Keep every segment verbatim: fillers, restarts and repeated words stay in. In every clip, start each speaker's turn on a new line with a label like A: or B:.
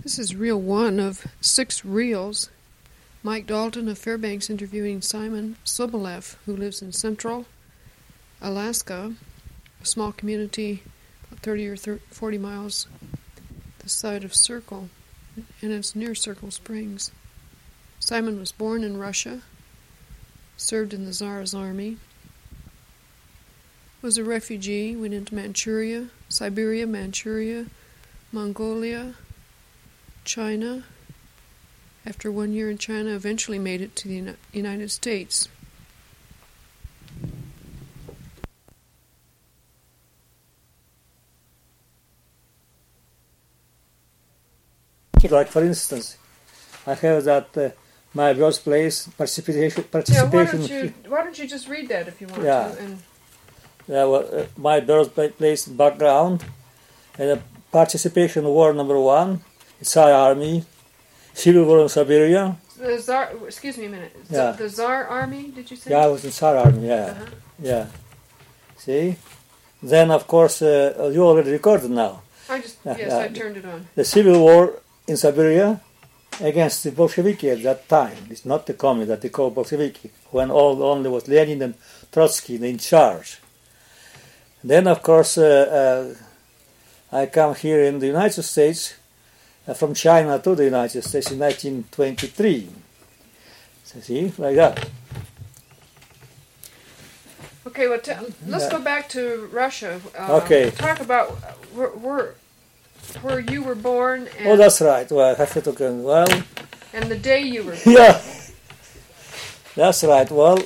A: This is reel one of six reels. Mike Dalton of Fairbanks interviewing Simon Sobolev, who lives in central Alaska, a small community about thirty or forty miles this side of Circle, and it's near Circle Springs. Simon was born in Russia, served in the Tsar's army, was a refugee, went into Manchuria, Siberia, Manchuria, Mongolia, China. After one year in China, eventually made it to the United States.
B: Like, for instance, I have that uh, my birthplace participation. participation
A: yeah, why don't you why don't you just read that if you want
B: yeah.
A: to? And
B: yeah, well, uh, my birthplace background and uh, participation war number one, Tsar Army, Civil War in Siberia.
A: The Tsar, excuse me a minute.
B: Yeah.
A: The Tsar Army, did you say?
B: Yeah, I was in Tsar Army. Yeah,
A: uh-huh.
B: yeah. See, then of course uh, you already recorded now.
A: I just
B: yeah,
A: yes,
B: yeah.
A: I turned it on.
B: The Civil War in Siberia against the Bolsheviki at that time. It's not the communists that they call Bolsheviki, when all only was Lenin and Trotsky in charge. Then, of course, uh, uh, I come here in the United States, uh, from China to the United States in nineteen twenty-three. So, see, like that.
A: Okay, well, t- let's
B: yeah.
A: go back to Russia. Uh,
B: okay.
A: Talk about where, where, where you were born. And
B: oh, that's right. Well, I have to talk. Well,
A: and the day you were born.
B: Yeah, that's right. Well,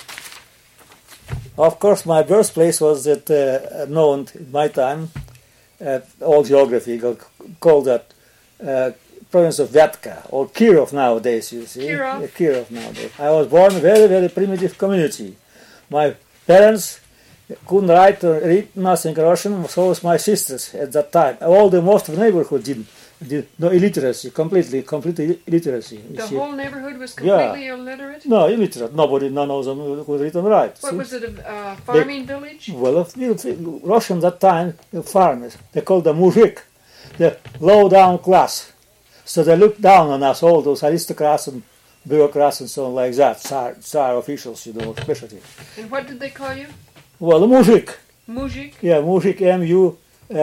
B: of course, my birthplace was that, uh, known in my time, uh, all geography called that uh, province of Vyatka, or Kirov nowadays, you see.
A: Kirov?
B: Yeah, Kirov nowadays. I was born in a very, very primitive community. My parents couldn't write or read nothing Russian, so was my sisters at that time. All the most of the neighborhood didn't. did no illiteracy, completely, completely illiteracy.
A: The
B: see.
A: whole neighborhood was completely
B: yeah.
A: illiterate?
B: No, illiterate. Nobody, none of them could read and write.
A: What
B: see?
A: was it, a uh, farming
B: they,
A: village?
B: Well, Russian that time, the farmers, they called them muzhik, the low-down class. So they looked down on us, all those aristocrats and bureaucrats and so on like that, Tsar, Tsar officials, you know, especially.
A: And what did they call you?
B: Well, a muzhik.
A: Muzhik?
B: Yeah, muzhik, M U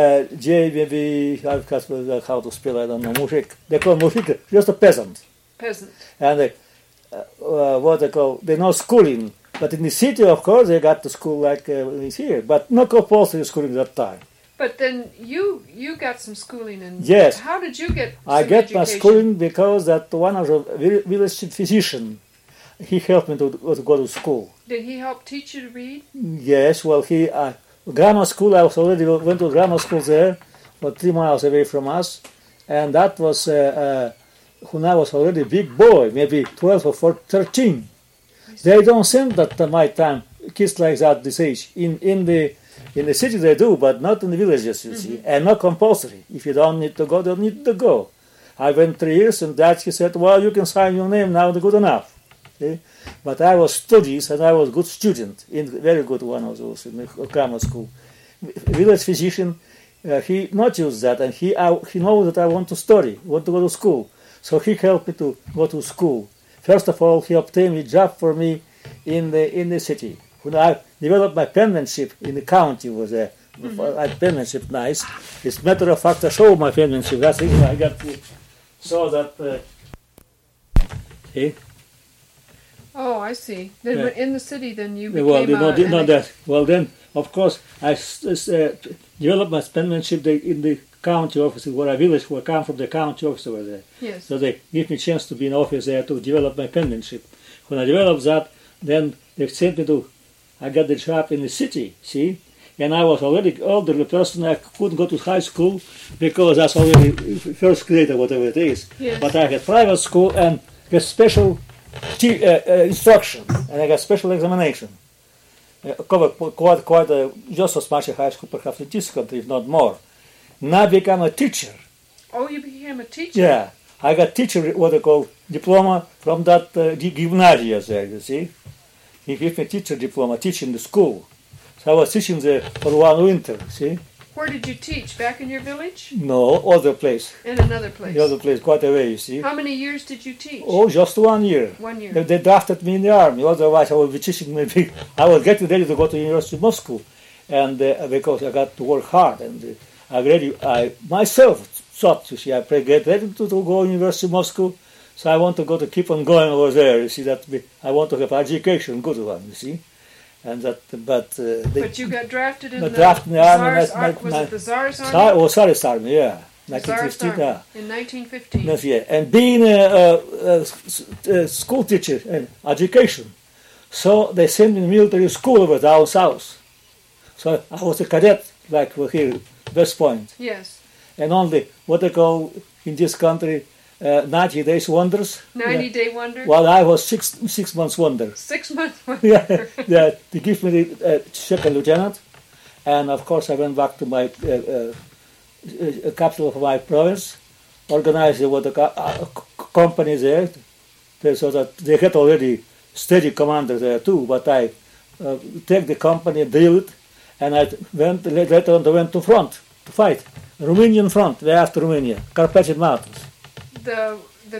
B: J, maybe, I can't how to spell, I don't know, muzhik. They call muzhik just a peasant.
A: Peasant.
B: And they, uh, uh, what they call, they know schooling. But in the city, of course, they got to school like uh, here, but no compulsory schooling that time.
A: But then you you got some schooling, and
B: yes.
A: How did you get?
B: I
A: some
B: get
A: education?
B: my schooling because that one of the village physician, he helped me to, to go to school.
A: Did he help teach you to read?
B: Yes. Well, he uh, grammar school. I was already went to grammar school there, about three miles away from us, and that was uh, uh, when I was already a big boy, maybe twelve or thirteen. They don't send that at my time kids like that this age in in the. In the city they do, but not in the villages, you mm-hmm. see, and not compulsory. If you don't need to go, you don't need to go. I went three years, and that he said, well, you can sign your name now, good enough. See? But I was studies, and I was good student, in very good one of those in the grammar school. Village physician, uh, he not used that, and he I, he knows that I want to study, want to go to school. So he helped me to go to school. First of all, he obtained a job for me in the in the city. When I developed my penmanship in the county, was a mm-hmm. I penmanship nice. As a matter of fact, I show my penmanship. That's it. I got to saw that. Uh, see?
A: Oh, I see. Then
B: yeah.
A: in the city, then you became
B: well, you know,
A: uh,
B: did not that. Well, then of course I uh, developed my penmanship in the county office where I village, where I come from. The county office over there.
A: Yes.
B: So they give me a chance to be in office there to develop my penmanship. When I developed that, then they sent me to. I got the job in the city, see? And I was already older person. I couldn't go to high school because that's already first grade or whatever it is.
A: Yes.
B: But I had private school and got special t- uh, uh, instruction, and I got special examination. Uh, covered quite, quite uh, just as much as high school, perhaps in this country, if not more. Now I became a teacher.
A: Oh, you became a teacher?
B: Yeah. I got teacher, what they call diploma from that uh, gymnasia there, you see? He gave me a teacher diploma, teaching the school. So I was teaching there for one winter, see?
A: Where did you teach? Back in your village?
B: No, other place.
A: In another place.
B: The other place, quite away, you see.
A: How many years did you teach?
B: Oh, just one year.
A: One year.
B: They, they drafted me in the army. Otherwise, I would be teaching maybe. I was getting ready to go to University of Moscow, and uh, because I got to work hard, and uh, I really, I myself thought, you see, I pre- get ready to, to go to University of Moscow, so I want to go to keep on going over there. You see, that we, I want to have education, good one. You see, and that, but uh, they,
A: But you got drafted in the,
B: drafted in the army.
A: Tsar's
B: my-
A: ar- was
B: my-
A: it the Tsar's army?
B: Tsar, oh, Tsarist army, yeah,
A: The
B: nineteen
A: Tsarist
B: fifteen,
A: army
B: yeah.
A: in nineteen fifteen.
B: Yes, yeah. And being a, a, a s- a school teacher and education, so they sent me to military school over down south. So I was a cadet, like we're here, West Point,
A: Yes.
B: and only what they call in this country uh, ninety days wonders.
A: ninety
B: Yeah.
A: day wonder.
B: Well, I was six six months wonder.
A: Six months wonder.
B: Yeah, yeah. They give me the uh, second lieutenant, and of course I went back to my uh, uh, uh, capital of my province, organized with the co- uh, c- company there, they, so that they had already steady commander there too. But I uh, take the company, deal it, and I went later on. I went to front to fight, Romanian front, way after Romania, Carpathian Mountains,
A: The the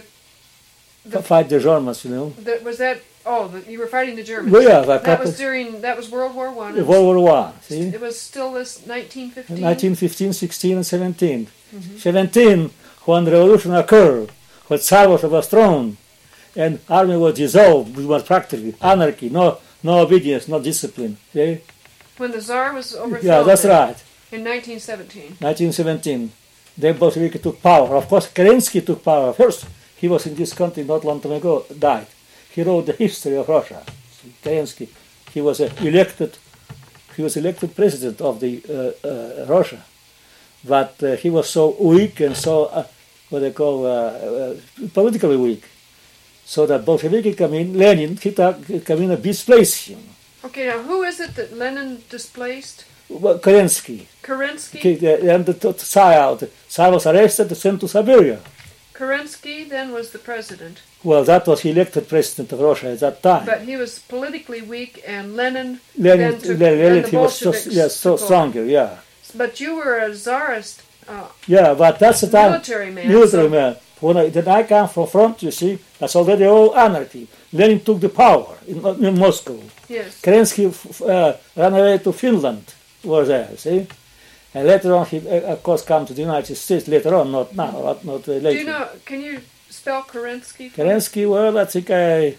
B: to fight the Germans, you know.
A: the was that oh the, you were fighting the Germans.
B: Well, yeah, like
A: That was
B: Carpath-
A: during that was World War One.
B: World War One. See.
A: It was still this nineteen fifteen.
B: nineteen fifteen, sixteen, and seventeen. seventeen, when the revolution occurred, when Tsar was overthrown, and army was dissolved, it was practically anarchy, no, no obedience, no discipline. See?
A: When the Tsar was overthrown.
B: Yeah, that's
A: then,
B: right.
A: In nineteen seventeen.
B: nineteen seventeen, the Bolsheviki took power. Of course, Kerensky took power first. He was in this country not long time ago, died. He wrote the history of Russia. See, Kerensky, he was uh, elected. He was elected president of the uh, uh, Russia, but uh, he was so weak and so uh, what they call uh, uh, politically weak, so that Bolsheviki come in. Lenin, he took, come in and displaced him.
A: Okay, now who is it that Lenin displaced?
B: Well, Kerensky,
A: Kerensky.
B: he, uh, and the t- Tsar out. Tsar was arrested and sent to Siberia.
A: Kerensky then was the president,
B: Well, that was he elected president of Russia at that time.
A: but he was politically weak, and Lenin.
B: Lenin,
A: then took-
B: Lenin,
A: then the
B: he was so,
A: Bolsheviks
B: yeah, so
A: took over.
B: stronger, yeah.
A: But you were a czarist uh,
B: Yeah, but that's the time.
A: military man.
B: Military
A: so-
B: man. When I, then I come from front, you see, that's already all anarchy. Lenin took the power in, in Moscow.
A: Yes.
B: Kerensky f- uh, ran away to Finland, was there, see? And later on, he, uh, of course, come to the United States later on, not now, not, not uh, later.
A: Do you know? Can you spell Kerensky? for me?
B: Kerensky, well, I think I...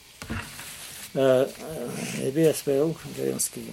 B: Uh, uh, maybe I spell Kerensky.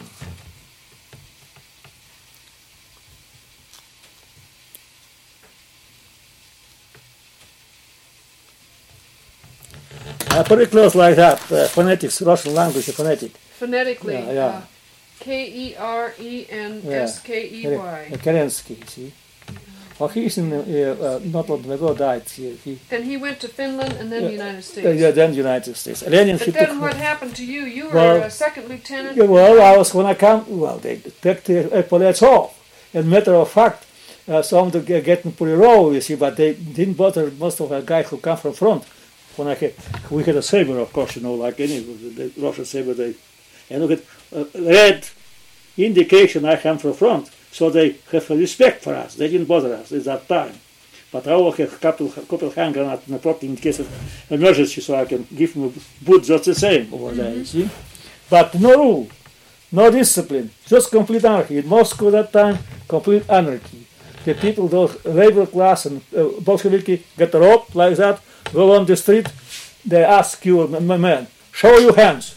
B: Uh, pretty close like that. Uh, phonetics, Russian language, phonetic.
A: Phonetically.
B: Yeah, yeah.
A: Uh, K E R E N S K E Y.
B: Uh, Kerensky, see. Well, he's in, uh, uh, not long ago died. He, he,
A: Then he went to Finland and then
B: Yeah.
A: the United States.
B: uh, yeah, then United States. Lenin, he
A: But then
B: took.
A: what happened to you? You were
B: Well,
A: a second lieutenant.
B: Yeah, well, I was when I come. Well, they took the epaulets off. And matter of fact, uh, some of them get- getting pretty raw, you see, but they didn't bother most of the guys who come from front. When I had, we had a saber, of course, you know, like any the Russian saber. They and look at uh, red indication I come from front, so they have a respect for us. They didn't bother us at that time. But I always have a couple, couple of hand grenades in the property in case of emergency, so I can give them a boot just the same over there. You see, but no rule, no discipline, just complete anarchy. In Moscow that time, complete anarchy. The people, those labor class and uh, Bolsheviki, get a rope like that, go on the street, they ask you, my man, show your hands.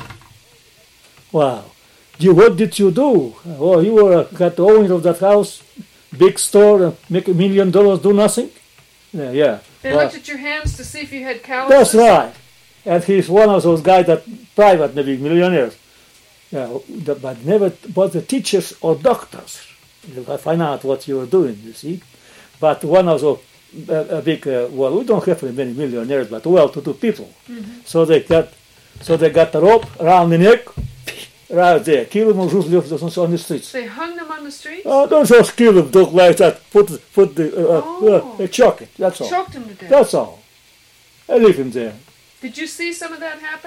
B: Wow. You, what did you do? Oh, you were got the owner of that house, big store, and make a million dollars, do nothing? Yeah, yeah.
A: They
B: Well,
A: looked at your hands to see if you had calluses.
B: that's right. And he's one of those guys that private, maybe millionaires. Yeah, the- but never was the teachers or doctors. I find out what you are doing, you see. But one of those uh, a big, uh, well, we don't have many millionaires, but well-to-do people. So they got, so they got a rope around the neck, right there. Kill them on the streets.
A: They hung them on the streets?
B: Oh, don't just kill them, don't like that. Put, put the, uh,
A: Oh.
B: uh, uh, choke it. That's all.
A: Choked them to death.
B: That's all. I leave him there.
A: Did you see some of that happen?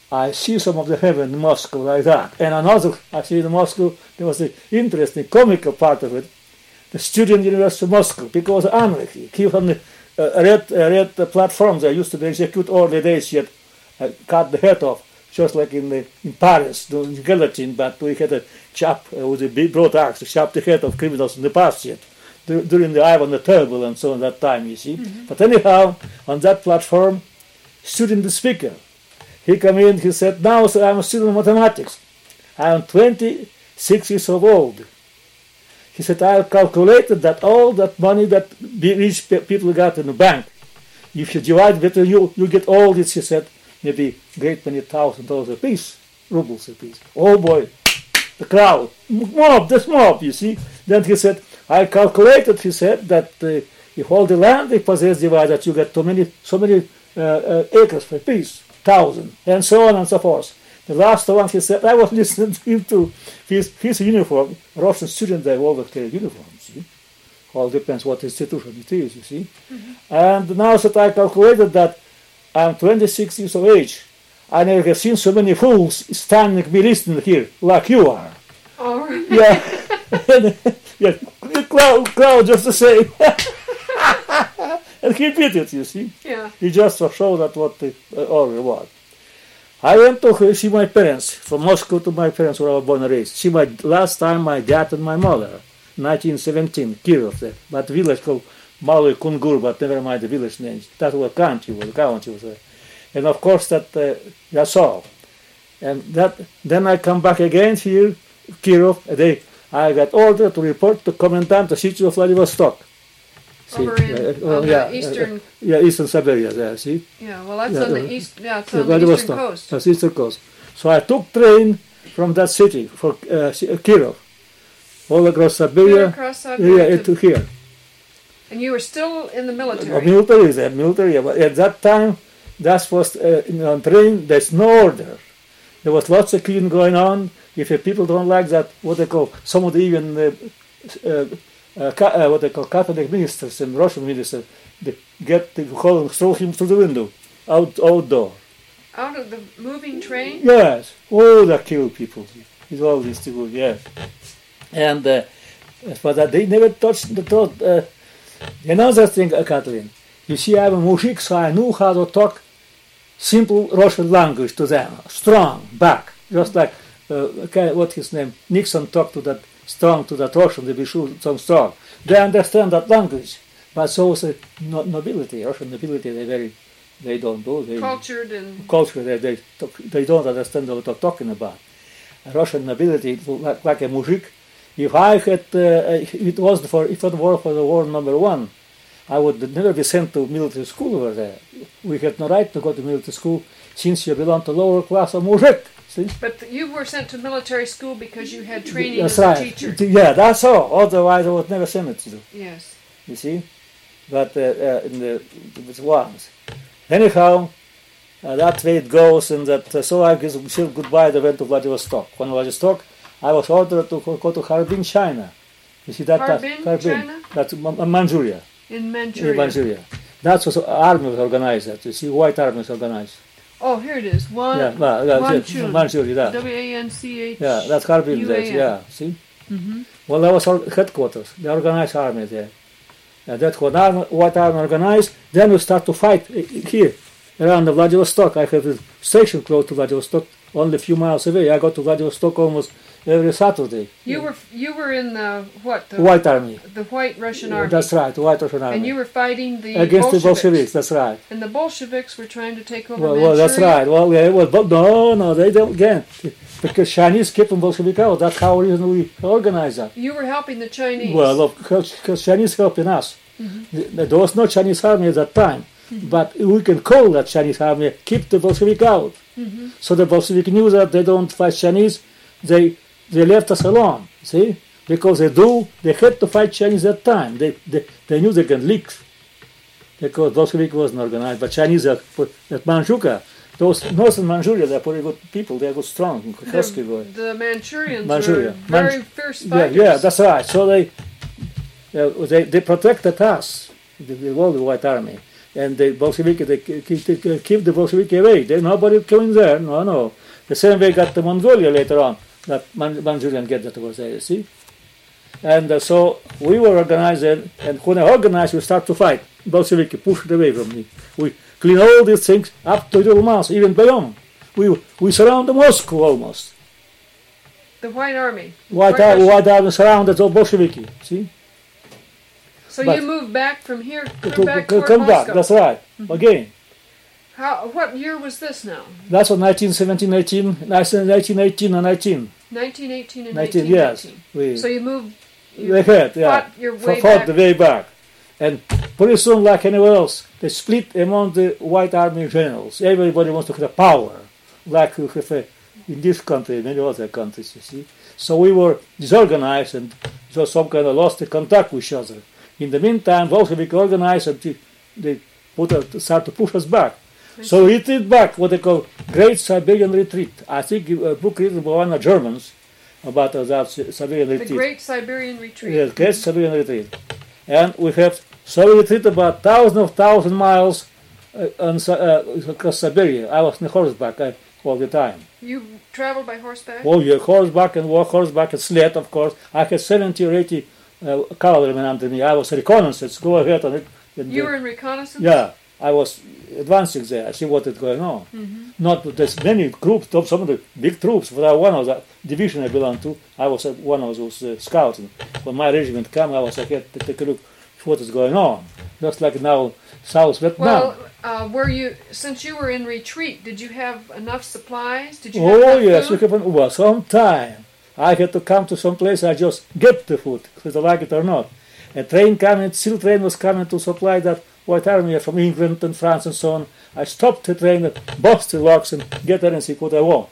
B: I see some of the heaven in Moscow like that. And another, actually in Moscow, there was the interesting comical part of it. The student University of Moscow, because of anarchy, keep on the uh, red, uh, red uh, platforms, they used to execute all the days yet, uh, cut the head off, just like in the, in Paris, doing guillotine, but we had a chap uh, with a big broad axe to chop the head of criminals in the past yet, dur- during the Ivan the Terrible and so on that time, you see. Mm-hmm. But anyhow, on that platform, student the speaker, he came in, he said, now sir, I'm a student of mathematics. I am twenty-six years old. He said, I have calculated that all that money that rich people got in the bank, if you divide between you, you get all this, he said, maybe great many thousand dollars a piece, rubles a piece. Oh boy, the crowd, mob, this mob, you see. Then he said, I calculated, he said, that uh, if all the land they possess divided, you get so many, so many uh, uh, acres per piece, thousand, and so on and so forth. The last one, he said, I was listening to him to his, his uniform. Russian students, they always carry uniforms, see. All depends what institution it is, you see. Mm-hmm. And now that I calculated that I'm twenty-six years of age, I never have seen so many fools standing me listening here, like you are.
A: Oh, right.
B: Yeah. Yeah, the crowd, crowd just the same. And he did it, you see.
A: Yeah.
B: He just showed that what the uh, order was. I went to see my parents, from Moscow to my parents where I was born and raised. See my last time my dad and my mother, nineteen seventeen, Kirov, there. That village called Malый Kungur, but never mind the village names. That was a country, was a county was there. And of course that, uh, that's all. And that, then I come back again here, Kirov, and they, I got ordered to report to Commandant the city of Vladivostok. See,
A: Over in
B: uh,
A: on
B: yeah,
A: the eastern...
B: Uh, yeah, eastern Siberia there, see?
A: Yeah, well, that's
B: Yeah,
A: on the
B: uh,
A: east. Yeah, it's
B: Yeah,
A: on the eastern coast.
B: That's eastern coast. So I took train from that city for uh, Kirov, all across Siberia.
A: Clear across Siberia
B: Yeah,
A: to-
B: to here.
A: And you were still in the
B: Uh,
A: military.
B: military there, military. But at that time, that was uh, in, on train. There's no order. There was lots of cleaning going on. If uh, people don't like that, what they call some of the even uh, uh, uh, ca- uh, what they call Catholic ministers and Russian ministers, they get the call and throw him through the window, out outdoor.
A: Out of the moving train?
B: Yes. Oh, they kill people. It's all this to do, yes. And uh, but uh, they never touched the thought. Uh, another thing, uh, Kathleen, you see, I'm a muzhik, so I knew how to talk simple Russian language to them, strong, back, just like uh, okay, what his name, Nixon talked to that strong, to that Russian, they be sure some strong. They understand that language, but so is the no, nobility, Russian nobility, they very, they don't do. They,
A: Cultured and...
B: culture, they, they, talk, they don't understand what they're talking about. Russian nobility, like, like a muzhik, if I had, uh, it was for, if it were for the war number one, I would never be sent to military school over there. We had no right to go to military school since you belong to lower class of muzhik. See?
A: But you were sent to military school because you had training
B: That's
A: as
B: right.
A: a teacher.
B: Yeah, that's all. Otherwise, I would never send it to you.
A: Yes.
B: You see? But uh, uh, in the it was. Anyhow, uh, that way it goes, and that uh, so I said goodbye. I went to Vladivostok. When Vladivostok, I was ordered to go to Harbin, China. You see that?
A: Harbin,
B: that,
A: China?
B: That's Ma- Manchuria.
A: In Manchuria.
B: In Manchuria. That's what army was organized. That you see, white army was organized.
A: Oh, here it is. One,
B: Yeah, well, that's it.
A: Wanchun.
B: Manchuria. That.
A: W A N C H.
B: Yeah, that's Harbin. There. Yeah, see.
A: Mm-hmm.
B: Well, that was our headquarters. The organized army there. And that's what army, what army organized. Then we start to fight here around the Vladivostok. I have a station close to Vladivostok, only a few miles away. I go to Vladivostok almost every Saturday.
A: You were you were in the what? The
B: White army.
A: The White Russian Army.
B: That's right, the White Russian army.
A: And you were fighting the
B: against
A: Bolsheviks.
B: the Bolsheviks. That's right.
A: And the Bolsheviks were trying to take over
B: Well,
A: Manchuria.
B: well, that's right. Well, yeah, well, but no, no, they don't again because Chinese kept them Bolshevik out. That's how we organize that.
A: You were helping the Chinese.
B: Well, because Chinese helping us. Mm-hmm. There was no Chinese army at that time, mm-hmm. but we can call that Chinese army, keep the Bolshevik out. Mm-hmm. So the Bolshevik knew that they don't fight Chinese, they they left us alone, see? Because they do, they had to fight Chinese at that time. They they, they knew they can leak, because Bolshevik wasn't organized, but Chinese are, at Manchuria, those northern Manchuria, they're pretty good people, they're good strong.
A: The, the Manchurians
B: Manchuria.
A: were very
B: Man-
A: fierce
B: yeah,
A: fighters.
B: yeah, that's right. So they, uh, they they protected us, the, the, all the White Army. and the Bolsheviki, they keep, keep, keep the Bolsheviki away. They, nobody coming there, no, no. The same way got the Mongolia later on, that Man- Manchurian get that was there, you see. And uh, so we were organized, and, and when I organized, we start to fight. Bolsheviki pushed it away from me. We clean all these things up to the Moscow, even beyond. We we surround the Moscow almost.
A: The White Army.
B: White, Ar- White Army surrounded the Bolsheviki, see.
A: So
B: But
A: you moved back from here, come
B: to,
A: back
B: to,
A: toward
B: come back,
A: Moscow.
B: that's right, mm-hmm. Again.
A: How? What year was this now?
B: That's what nineteen seventeen, eighteen, nineteen eighteen and nineteen.
A: nineteen eighteen and
B: nineteen,
A: nineteen
B: yes.
A: nineteen.
B: We,
A: So you moved. You
B: ahead, yeah.
A: fought your
B: F-
A: way
B: fought
A: back.
B: the way back. And pretty soon, like anywhere else, they split among the White Army generals. Everybody wants to have power, like we have uh, in this country and many other countries, you see. So we were disorganized and just some kind of lost the contact with each other. In the meantime, Bolshevik organized and they, they put a, start to push us back. So we retreat back, what they call Great Siberian Retreat. I think a book written by one of the Germans about uh, that Siberian
A: The
B: Retreat.
A: Great Siberian Retreat.
B: Yes, Great Siberian Retreat. And we have, so we retreat about thousands of thousand miles uh, on, uh, across Siberia. I was on horseback uh, all the time.
A: You traveled by horseback?
B: Oh, yeah, horseback and walk, horseback and sled, of course. I had seventy or eighty uh, cavalrymen under me. I was reconnaissance, go ahead on it. And,
A: You
B: uh,
A: were in reconnaissance?
B: Yeah, I was advancing there. I see what is going on.
A: Mm-hmm.
B: Not that there's many groups, some of the big troops, but I one of the division I belonged to. I was uh, one of those uh, scouts. And when my regiment came, I was ahead to take a look what is going on. Just like now, South Vietnam.
A: Well, uh, were you, since you were in retreat, did you have enough supplies? Did you have
B: Oh
A: enough
B: yes,
A: food?
B: we have, well, sometime I had to come to some place. I just get the food, whether I like it or not. A train coming, steel train was coming to supply that White Army from England and France and so on. I stopped the train and bust the locks and get there and see what I want.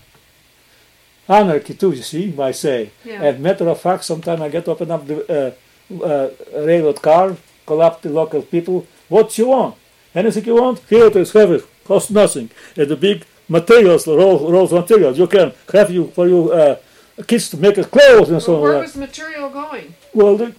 B: Anarchy too, you see, I say.
A: Yeah.
B: And matter of fact, sometimes I get open up the uh, uh, railroad car, call up the local people. What you want? Anything you want? Here it is, have it. Cost nothing. And the big materials, rolls, rolls materials, you can have you for your uh, kids to make clothes and so
A: Well,
B: on.
A: where was the material going?
B: Well, the,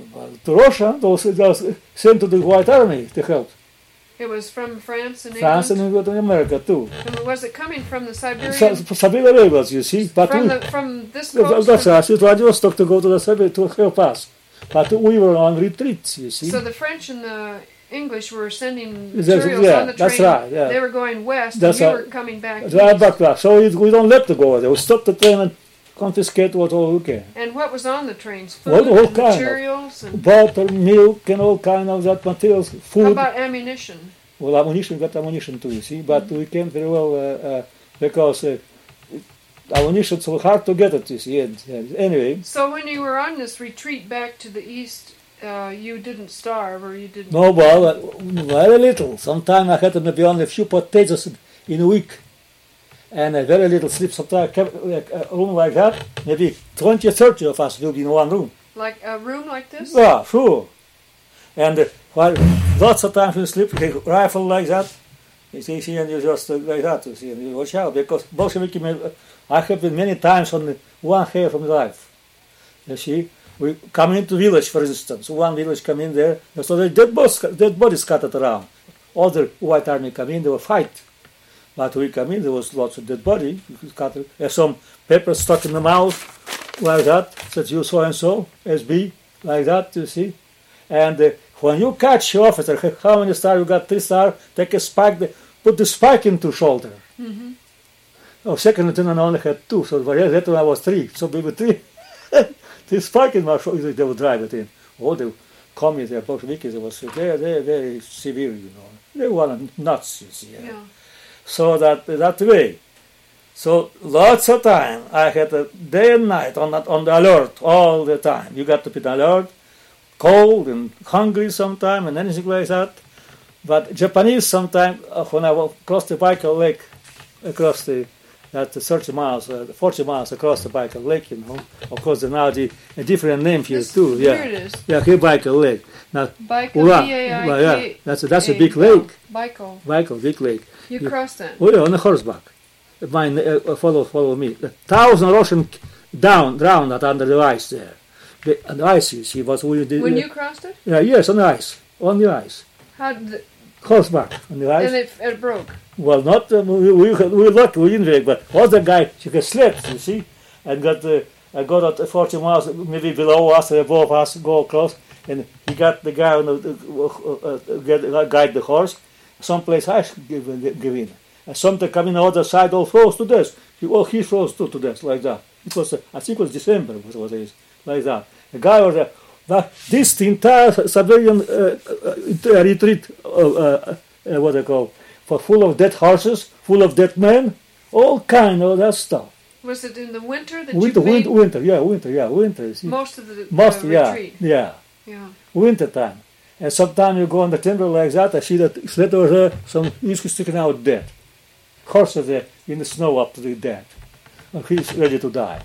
B: to Russia, those those sent to the White Army to help.
A: It was from France and
B: France
A: England?
B: and England and America too.
A: And was it coming from the Siberian?
B: Sa- Siberia rebels, you see. But
A: from,
B: we,
A: the, from this
B: Well,
A: coast?
B: that's
A: from-
B: right. It was just to go to the Siberia to help us. But we were on retreat, you see.
A: So the French and the English were sending
B: That's-
A: materials
B: yeah,
A: on the
B: that's
A: train.
B: right, yeah.
A: They were going west,
B: That's
A: and you
B: right.
A: were coming back
B: Right
A: east.
B: back back. So we, we don't let them go there. We stop the train and confiscate what all we can.
A: And what was on the trains? Food
B: Well, all
A: and
B: kind of.
A: materials? And
B: Butter, milk, and all kind of that materials.
A: how
B: Food.
A: about ammunition?
B: Well, ammunition, got ammunition too, you see. But we can't very well, uh, uh, because uh, ammunition so hard to get it, you see. And, uh, anyway,
A: So when you were on this retreat back to the east, uh, you didn't starve, or you didn't...
B: no, well, uh, very little. Sometimes I had maybe only a few potatoes in a week. And a very little sleep. Sometimes I kept like, a room like that. Maybe twenty or thirty of us will be in one room.
A: Like a room like this?
B: Yeah, sure. And uh, while lots of times you sleep, with a rifle like that, you see, see, and you just uh, like that, you see, and you watch out, because Bolsheviki, may- I have been many times on the one hair from life. You see, we come into village, for instance, one village come in there, and so the dead bodies, dead bodies scattered around. Other White Army come in, they will fight. But we come in, there was lots of dead body, scattered, and some paper stuck in the mouth, like that, said you so and so, S B, like that, you see. And uh, when you catch the officer, how many stars you got? Three stars. Take a spike, the, put the spike into shoulder.
A: Mm-hmm.
B: Oh, second lieutenant only had two, so for that one I was three. So maybe three, three spike in my shoulder. They would drive it in. Oh, the communists, the Bolsheviks, they was very, very, very severe, you know. They were nuts, you see.
A: Yeah.
B: So that that way. So lots of time I had a day and night on that, on the alert all the time. You got to be alert. Cold and hungry sometime and anything like that. But Japanese sometimes, uh, when I walk across the Baikal Lake, across the, that thirty miles, uh, forty miles across the Baikal Lake, you know, of course there's now the, a different name here
A: This-
B: too. Yeah,
A: Here it is.
B: yeah, here Baikal Lake. Now,
A: Baikal,
B: Ura,
A: B A I K.
B: well, yeah, that's a, that's a
A: A-
B: big
A: oh,
B: lake.
A: Baikal.
B: Baikal, big lake.
A: You
B: Yeah.
A: crossed that.
B: Oh yeah, on a horseback. Mine, uh, follow, follow me. A thousand Russian down, drowned out under the ice there. The, and the ice, you see, was we did.
A: When
B: uh,
A: you crossed it?
B: Yeah, yes, on the ice, on the ice.
A: How did the,
B: horseback on the ice.
A: And it, it broke.
B: Well, not uh, we, we, we were lucky, we didn't break, but other guy, she could slip, you see, and got uh, I got at forty miles, maybe below us or above us, go across, and he got the guy on the uh, uh, get, uh, guide the horse. Someplace I should give, uh, give in. And something coming on the other side, all froze to death. He, oh, he froze too to death, like that. It was, uh, I think it was December, was what it is, like that. The guy was, uh, that, this entire Siberian uh, uh, retreat, uh, uh, uh, what they call, for full of dead horses, full of dead men, all kind of that stuff.
A: Was it in the winter that
B: Winter,
A: you made
B: winter, winter, yeah, winter, yeah, winter. See?
A: most of the
B: Most,
A: uh,
B: yeah,
A: retreat?
B: yeah,
A: Yeah.
B: winter time. And sometimes you go on the timber like that, I see that sled over there, some whiskey sticking out dead. Horses there in the snow up to the dead. And he's ready to die.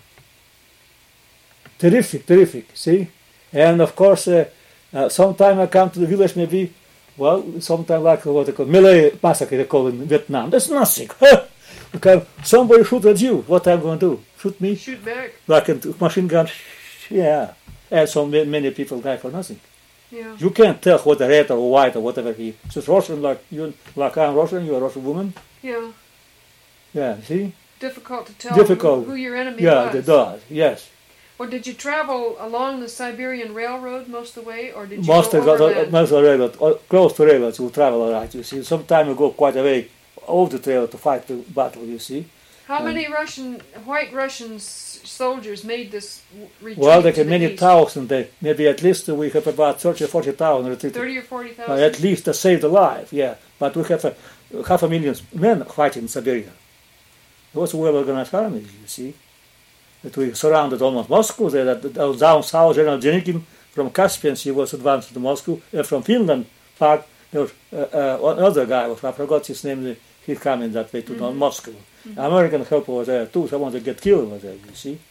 B: Terrific, terrific, see? And of course, uh, uh, sometime I come to the village, maybe, well, sometime like what they call melee massacre, they call in Vietnam. That's nothing. Okay, somebody shoot at you. What am I going to do? Shoot me?
A: Shoot back.
B: Like a machine gun? Yeah. And so ma- many people die for nothing.
A: Yeah.
B: You can't tell whether red or white or whatever he. So it's Russian like you, like I'm Russian. You're a Russian woman.
A: Yeah.
B: Yeah. See.
A: Difficult to tell
B: Difficult.
A: Who, who your enemy
B: Yeah,
A: was.
B: the dog. Yes.
A: Or did you travel along the Siberian Railroad most of the way, or did you
B: Most
A: go
B: of the
A: overland?
B: most of the railroad, or close to railroads, you travel all right. You see. Sometimes you go quite a way over the trail to fight the battle. You see.
A: How
B: um,
A: many Russian, white Russian s- soldiers made this w- retreat
B: Well, there
A: to
B: are
A: the
B: many
A: east?
B: thousand. They, maybe at least we have about thirty or forty thousand retreated.
A: Thirty or forty
B: Uh,
A: thousand.
B: at least uh, saved alive, yeah. But we have a, half a million men fighting in Siberia. It was a well-organized army, you see. That we surrounded almost Moscow. There, that, that down south, General Denikin from Caspian Sea was advanced to Moscow. And from Finland, part, there was uh, uh, another guy, I forgot his name, he came in that way to
A: Mhm.
B: Moscow.
A: Mhm.
B: American help was there too, someone to get killed was there, you see.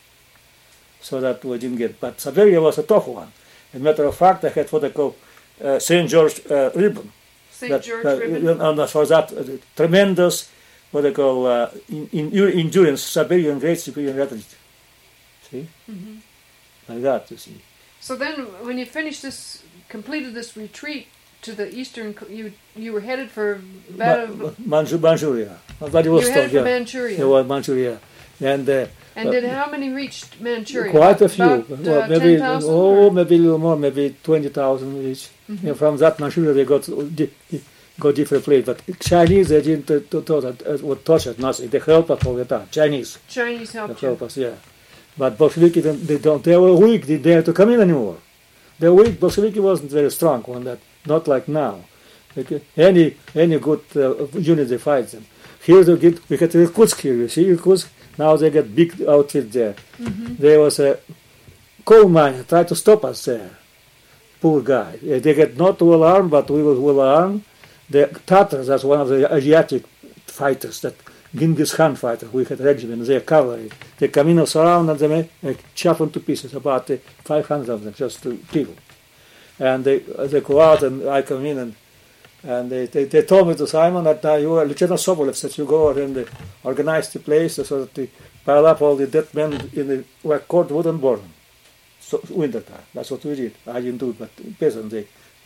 B: So that we didn't get. But Siberia was a tough one. As a matter of fact, I had what they call uh, Saint George uh, ribbon.
A: Saint
B: That,
A: George
B: uh,
A: Ribbon.
B: and for that, uh, tremendous, what they call, uh, in, in, endurance, Siberian, great Siberian retreat. See?
A: Mhm.
B: Like that, you see.
A: So then, when you finished this, completed this retreat to the eastern, co- you you were headed for Vada,
B: Ma- Manchu- Manchuria.
A: you were
B: Vladivostok,
A: headed for
B: yeah.
A: Manchuria.
B: Yeah, well, Manchuria. And uh,
A: And did how many reached Manchuria?
B: quite a few.
A: About,
B: well,
A: uh,
B: maybe,
A: ten thousand?
B: oh, maybe a little more, maybe twenty thousand each.
A: Mhm.
B: And from that Manchuria, they got di- di- got different places. But Chinese, they didn't uh, to, to, uh, would touch it, nothing. They help us all the time. Chinese.
A: Chinese
B: They
A: helped
B: help
A: you.
B: us, yeah. But Bolsheviki, they they don't. They were weak. They dare to come in anymore. They were weak. Bolsheviki wasn't very strong on that. Not like now. Like, any any good uh, unit they fight them. Here they get. We get Irkutsk here. You see Irkutsk. Now they get big outfit there.
A: Mhm.
B: There was a coal mine tried to stop us there. Poor guy. Uh, They get not well armed, but we were well armed. The Tatars, that's one of the Asiatic fighters that Genghis Khan fighter. We had regiment, their cavalry. They come in and surround and they make, uh, chop them to pieces, about uh, five hundred of them, just to kill. And they uh, they go out and I come in and and they, they, they told me to Simon that uh, you are Lieutenant Sobolev, that you go out and uh, organize the place so that they pile up all the dead men in the like cordwood and burn them. So winter time. That's what we did. I didn't do it, but peasant they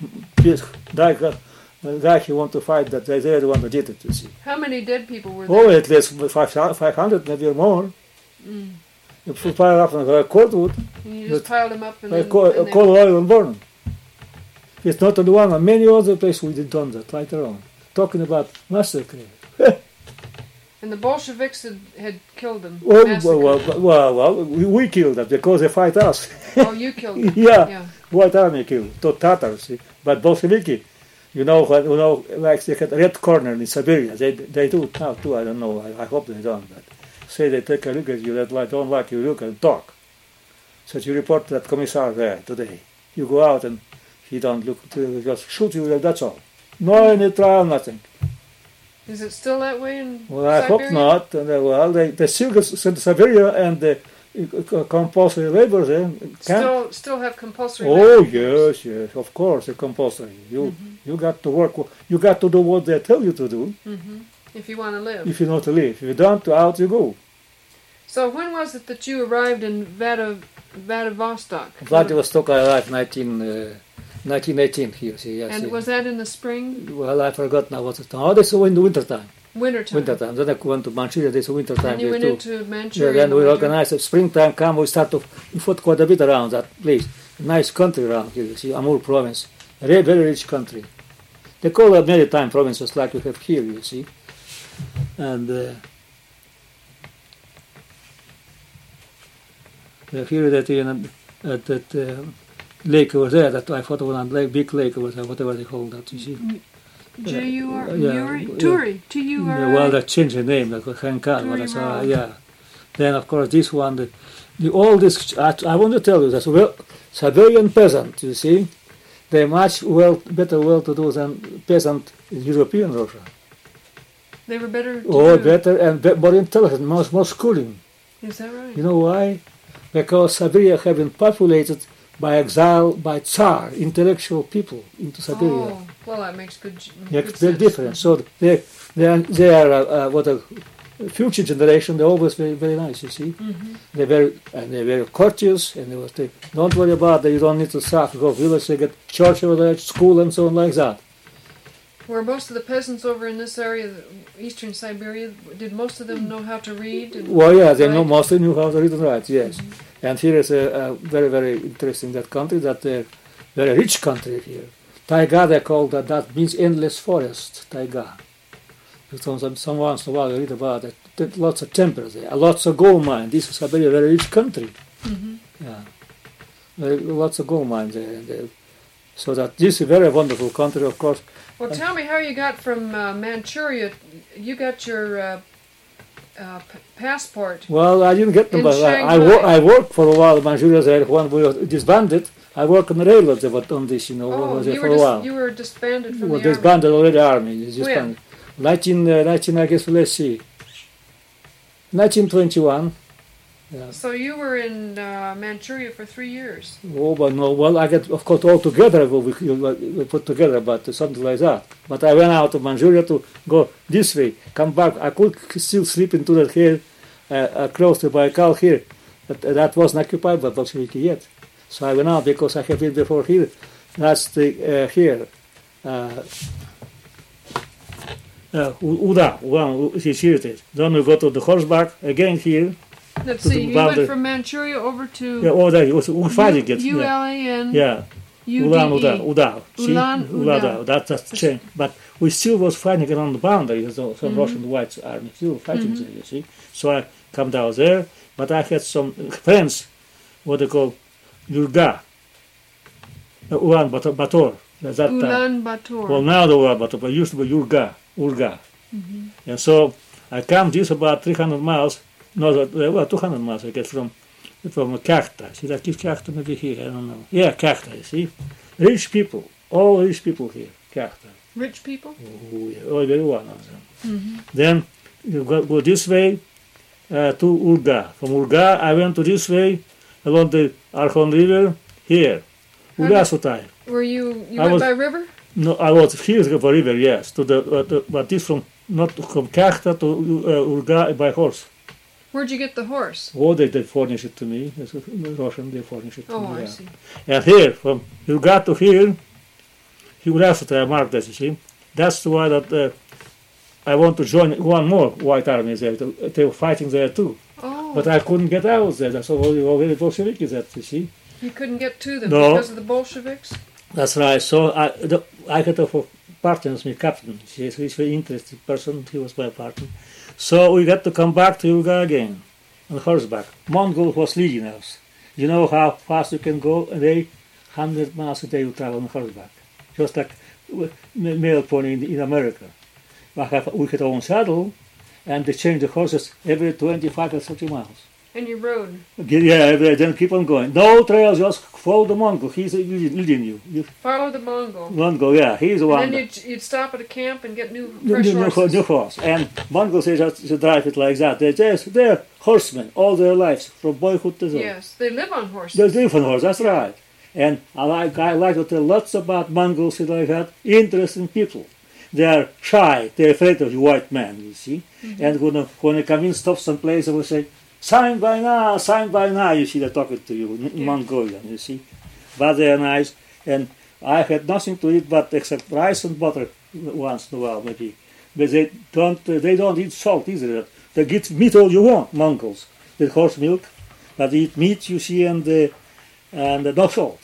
B: die. The guy he want to fight, that they they're the one that did it. You see.
A: How many dead people were there?
B: Oh, at least five five hundred, maybe more.
A: Mm.
B: If you pile up on uh, cordwood,
A: And you just
B: But-
A: piled them up and
B: uh,
A: then...
B: coal,
A: and
B: uh,
A: they-
B: coal oil and burn them. It's not only one. Many other places we did done that later on. Talking about massacre.
A: And the Bolsheviks had, had killed them.
B: Well,
A: massacred
B: well,
A: them.
B: well, well, we, we killed them because they fight us.
A: Oh, you killed them.
B: Yeah.
A: Yeah.
B: White army killed, the Tatars, see. But Bolsheviki, you know, what, you know, like they had red corner in Siberia. They they do it now too. I don't know. I, I hope they don't. But say they take a look at you that like, don't like you look and talk. So you report that commissar there today. You go out and he don't look. To, just shoot you. That's all. No any trial, nothing.
A: Is it still that way in
B: Well, I
A: Siberia?
B: hope not. And, uh, well, they they still get sent to Siberia and the uh, compulsory labor there. Can,
A: Still, still have compulsory
B: Oh
A: labor
B: yes, yes, of course, the compulsory. You
A: Mhm.
B: you got to work. You got to do what they tell you to do
A: hmm If you want to live.
B: if you know to live. If you don't, out you go.
A: So when was it that you arrived in Vada, Vladivostok?
B: Vladivostok I arrived nineteen nineteen eighteen here, see, yes.
A: And
B: see.
A: was that in the spring?
B: Well, I forgot now what it's now. Oh, this is in the winter time.
A: Wintertime.
B: Winter time. Then I went to Manchuria, this is winter time
A: And you
B: here
A: went
B: too.
A: into Manchuria.
B: Yeah, then
A: in
B: we
A: the winter.
B: organized it. Springtime come, we start to, we fought quite a bit around that place. Nice country around here, you see, Amur province. A very, very rich country. They call it maritime provinces like we have here, you see. And uh, uh, here that in uh, at that uh, lake over there, that I thought of one lake, big lake over there, whatever they call that, you see.
A: J U R
B: Uh, yeah,
A: Uri?
B: yeah.
A: Turi. T U R I.
B: Yeah, well, they changed the name, like Hankan, what I
A: Turi
B: saw,
A: Road.
B: yeah. Then, of course, this one, the, the all this, I, I want to tell you, that well, Siberian peasant, you see, they're much well, better well-to-do than peasant in European Russia.
A: They were better. To
B: Oh,
A: do.
B: better and be, more intelligent, more, more schooling.
A: Is that right?
B: You know why? Because Siberia have been populated by exile, by Tsar, intellectual people into Siberia.
A: Oh, well, that makes good.
B: Yeah,
A: good
B: they're
A: sense.
B: different. So they they are, they are uh, uh, what a future generation. They're always very very nice. You see,
A: Mm-hmm.
B: they're very and they're very courteous, and they will say, "Don't worry about that. You don't need to suffer. Go village. They get church over there, school, and so on like that."
A: Were most of the peasants over in this area, eastern Siberia, did most of them know how to read? And
B: Well, yeah, they know
A: write?
B: mostly knew how to read and write. Yes,
A: Mm-hmm.
B: and here is a, a very very interesting that country that they're very rich country here. Taiga they call that. That means endless forest. Taiga. So some, some once in a while you read about it. There's lots of temples there, lots of gold mines. This is a very, very rich country.
A: Mm-hmm.
B: Yeah, very, lots of gold mines there. And there. So that this is a very wonderful country, of course.
A: Well, tell me how you got from uh, Manchuria. You got your uh, uh, p- passport.
B: Well, I didn't get them,
A: In
B: but I, I,
A: Shanghai.
B: wo- I worked for a while in Manchuria there when we were disbanded. I worked on the railroads about on this, you know,
A: Oh,
B: was there
A: you
B: for
A: were,
B: a
A: dis-
B: while.
A: you were disbanded from
B: Well,
A: the army.
B: disbanded already army. it's
A: When?
B: Disbanded. nineteen, uh, nineteen, I guess, let's see. nineteen twenty-one. Yeah.
A: So you were in uh, Manchuria for three years.
B: Oh, but no, well, I get, of course, all together, we, we, we put together, but something like that. But I went out of Manchuria to go this way, come back. I could still sleep into that here, uh, uh, close to Baikal here. But uh, that wasn't occupied by Bolsheviki yet. So I went out because I have been before here. That's the, uh, here. Uh, uh, Uda, one, here it is. Then we go to the horseback, again here.
A: Let's
B: To the
A: see, you
B: boundary.
A: went from Manchuria over to
B: Yeah, oh, there, it was we fighting it.
A: U
B: Yeah.
A: L A N
B: yeah.
A: U
B: Ulan
A: D
B: Uda,
A: E.
B: Uda. See?
A: Ulan Uda.
B: Uda. That, that's changed. But we still was fighting around the boundary. So some
A: Mhm.
B: Russian white army still fighting
A: Mhm.
B: there, you see. So I come down there, but I had some friends, what they call Yurga, uh, Ulan Bator, Bator at that time.
A: Ulan Bator.
B: Well, now the Ulan Bator, but it used to be Yurga, Urga.
A: Mhm.
B: And so I come this about three hundred miles, no, that- well, two hundred miles I get from from Karta. See, that is Karta maybe here, I don't know. Yeah, Karta, you see. Rich people, all rich people here, Karta.
A: Rich people?
B: Oh, yeah, oh, very one of them.
A: Mm-hmm.
B: Then you go, go this way uh, to Urga. From Urga, I went to this way along the Arkhon River, here,
A: How
B: Urga
A: did-
B: Sutai.
A: Were you, you
B: I
A: went
B: was-
A: by river?
B: No, I was here to the river, yes, to the, uh, the but this from not from Karta to uh, Urga by horse.
A: Where'd you get the horse?
B: Oh, they, they furnish it to me. It's a Russian, they furnish it to
A: Oh,
B: me.
A: I
B: yeah.
A: see.
B: And here, from you got to here, you have to mark that, you see. That's why that uh, I want to join one more white army there. They were fighting there too.
A: Oh,
B: But I couldn't get out there. That's already already Bolsheviki that, you see.
A: you couldn't get to them
B: No.
A: because of the Bolsheviks?
B: That's right. So I, the, I had a partner, my captain. He's he's a very interesting person. He was my partner. So we got to come back to Yurga again on horseback. Mongol was leading us. You know how fast you can go a day? one hundred miles a day you travel on horseback. Just like w- ma- male pony in, in America. We have, we had our own saddle, and they change the horses every twenty-five or thirty miles.
A: And you rode.
B: Yeah, every, then keep on going. No trails, just follow the Mongol. He's leading leading you. you
A: Follow the Mongol.
B: Mongol, yeah, he's the one.
A: And then
B: that-
A: you'd, you'd stop at a camp and get new
B: New,
A: fresh
B: new, new,
A: horses.
B: new horse. And Mongols they just they drive it like that. They just they're horsemen all their lives from boyhood to old.
A: Yes, they live on horses.
B: They live on horse. That's right. And I like I like to tell lots about Mongols and like that. Interesting people. They are shy. They're afraid of the white man. You see.
A: Mm-hmm.
B: And when when they come in, stop someplace, they will say, "Sign by now, sign by now." You see, they're talking to you, in
A: Yeah.
B: Mongolian. You see, but they are nice. And I had nothing to eat but except rice and butter once in a while, maybe. But they don't, uh, they don't eat salt either. They get meat all you want, Mongols. With horse milk, but they eat meat, you see, and uh, and uh, no salt.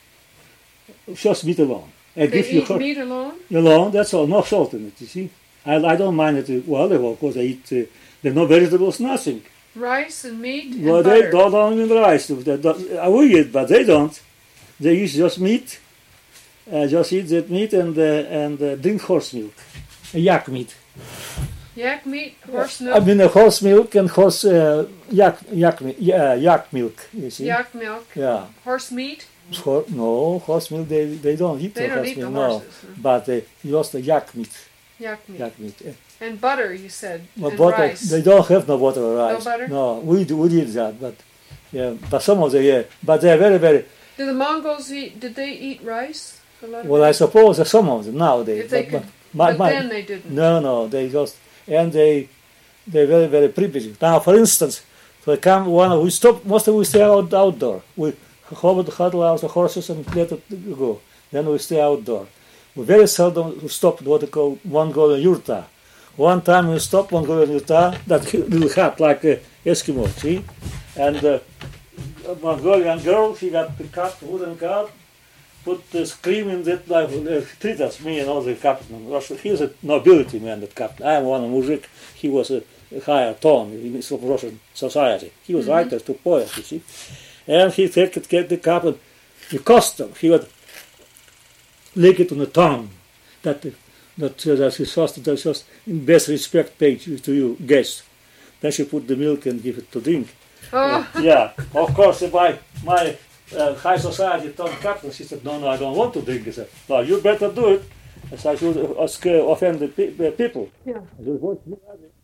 B: Just meat alone. I
A: They
B: give you
A: eat
B: hor-
A: meat alone?
B: alone. That's all. No salt in it. You see. I, I don't mind it. Well, they of course they eat. Uh, there's no vegetables, nothing.
A: Rice and meat and
B: Well,
A: butter.
B: they don't, don't even rice. They don't, uh, we eat, but they don't. They eat just meat. Uh, just eat that meat and uh, and uh, drink horse milk, yak meat.
A: Yak meat, horse
B: I
A: milk,
B: mean, uh, horse milk and horse uh, yak yak mi- yeah, yak milk. You see.
A: yak milk,
B: Yeah.
A: horse meat.
B: Ho- no, horse milk. They they don't eat
A: They
B: the
A: don't
B: horse
A: eat the
B: milk. No,
A: horses. huh?
B: but they just the yak meat.
A: Yak meat.
B: Yak meat. eh.
A: And butter, you said.
B: Well,
A: and
B: butter.
A: rice.
B: They don't have no butter or rice.
A: No butter?
B: No, we do, we did that, but yeah, but some of them yeah, but they're very very.
A: Did the Mongols eat, did they eat rice? A lot of
B: Well,
A: it?
B: I suppose that some of them nowadays.
A: If they
B: but,
A: could,
B: but, my,
A: but
B: my,
A: then they didn't.
B: no, no, they just and they they're very very privileged. Now, for instance, for come one we stop. Most of we stay out outdoor. We huddle huddle out the horses and let it go. Then we stay outdoor. We very seldom stop what they call Mongolian yurta. One time we stopped Mongolian yurta, that little hut like uh, Eskimo, see? And uh, a Mongolian girl, she got the cut, wooden cut, put the scream in that, like, uh, treat us, me and all the captain. He was a nobility man, that captain. I am one of muzhik, he was a, a higher tone in Russian society. He was
A: Mhm.
B: writer to poet, you see? And he take it, get the cup and the custom, he would lick it on the tongue. That that uh, that is just that's just in best respect paid to you guest. Then she put the milk and give it to drink.
A: Oh,
B: Uh, yeah, of course. My my uh, high society told captain. She said, "No, no, I don't want to drink." He said, "Well, you better do it." As I should uh, offend the pe- uh, people.
A: yeah.
B: I said, "What? You have it?"